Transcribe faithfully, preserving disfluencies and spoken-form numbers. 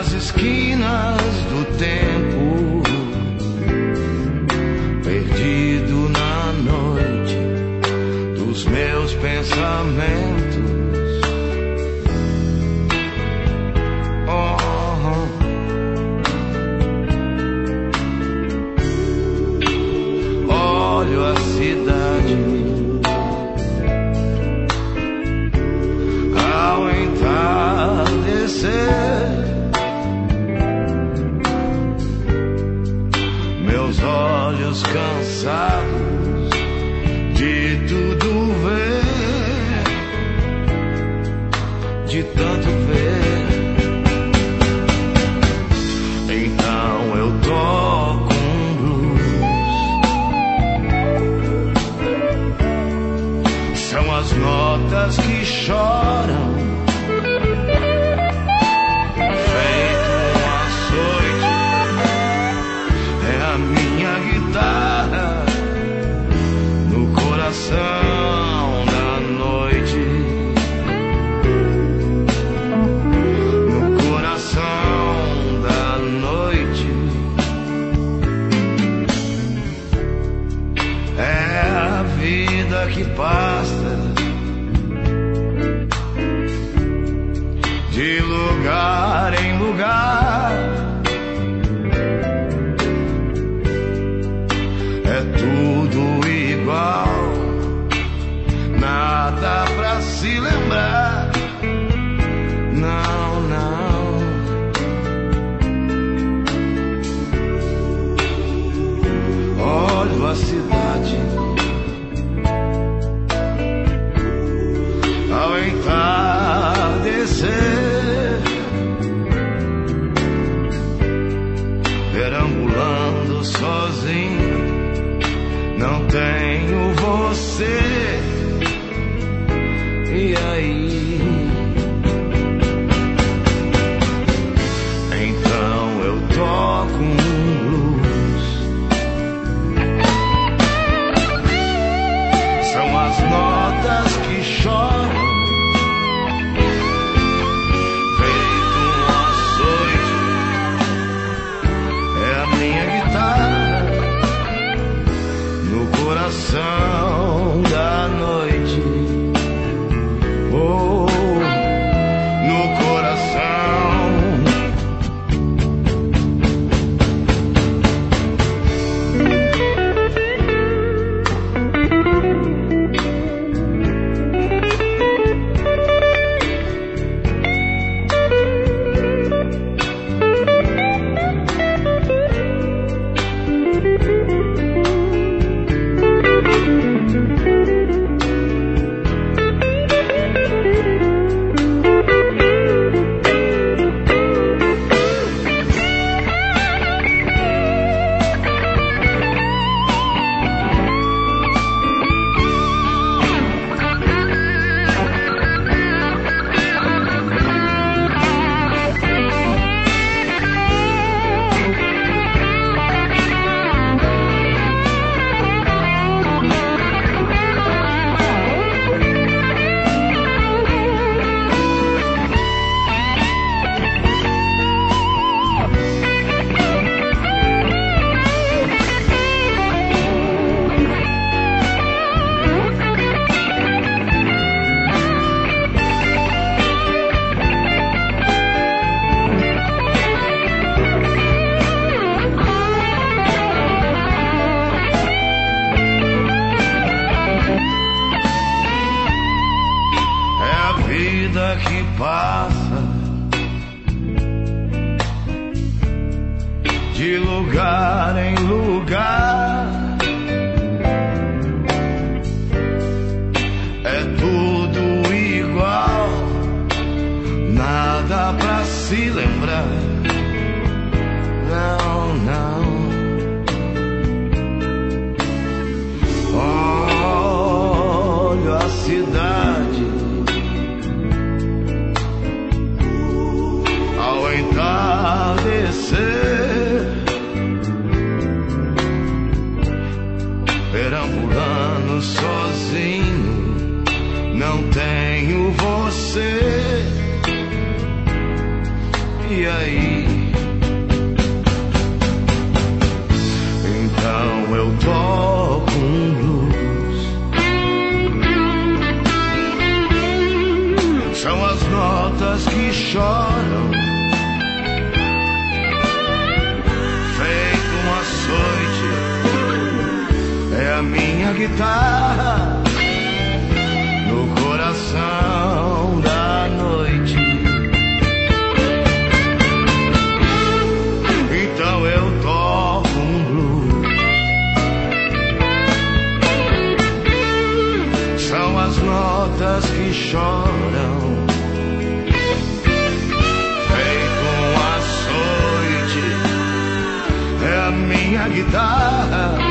nas esquinas do tempo, perdido na noite dos meus pensamentos. Oh, olho a cidade ao entardecer, meus olhos cansados de tudo ver, de tanto ver. Então eu toco um blues, são as notas que choram, feito um açoite, é a minha guitarra no coração da noite, no coração da noite. É a vida que passa de lugar em lugar, é tudo igual, nada pra se lembrar. Não, não. Olho a cidade ao entardecer, perambulando sozinho, não tenho você. E aí? Então eu toco um blues, são as notas que choram, feito um açoite, é a minha guitarra no coração da noite. Oh, no coração. Que passa de lugar em lugar, é tudo igual, nada pra se lembrar. Não, não. Olho a cidade ao entardecer, perambulando sozinho, não tenho você. e aí? Então eu toco um blues. São as notas que choram, feito um açoite. É a minha guitarra no coração da noite. Então eu toco um blues. São as notas que choram, feito um açoite. É a minha guitarra